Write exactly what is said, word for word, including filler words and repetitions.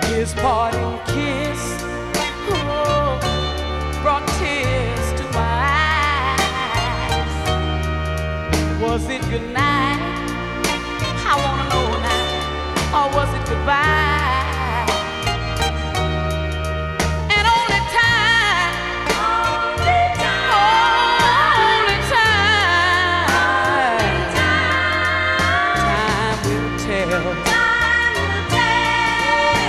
His parting kiss, oh, brought tears to my eyes. Was it good night?